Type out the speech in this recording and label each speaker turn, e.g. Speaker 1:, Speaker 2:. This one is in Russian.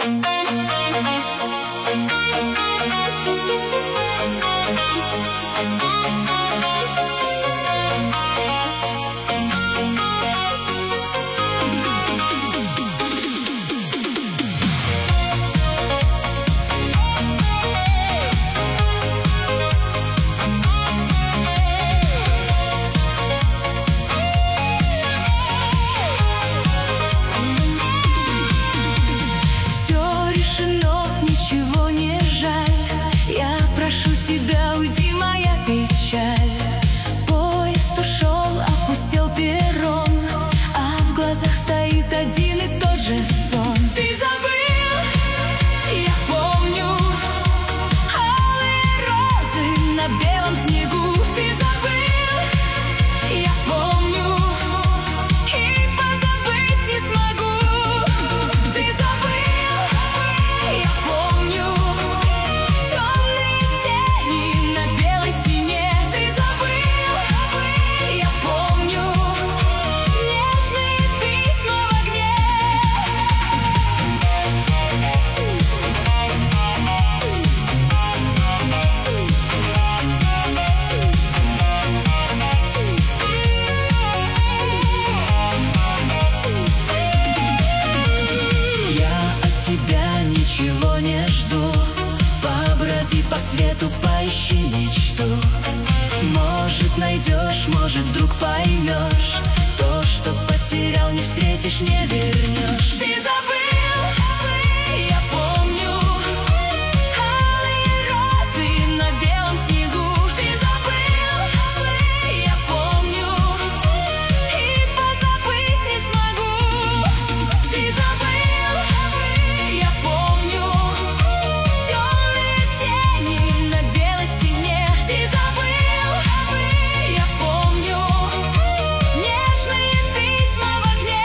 Speaker 1: По свету поищи мечту. Может, найдешь, может, вдруг поймешь. То, что потерял, не встретишь, не вернешь. Ты забыл, я помню, алые розы на белом снегу. Ты забыл, я помню, и позабыть не смогу. Ты забыл, я помню, на белой стене. Ты забыл, я помню, нежные письма в огне.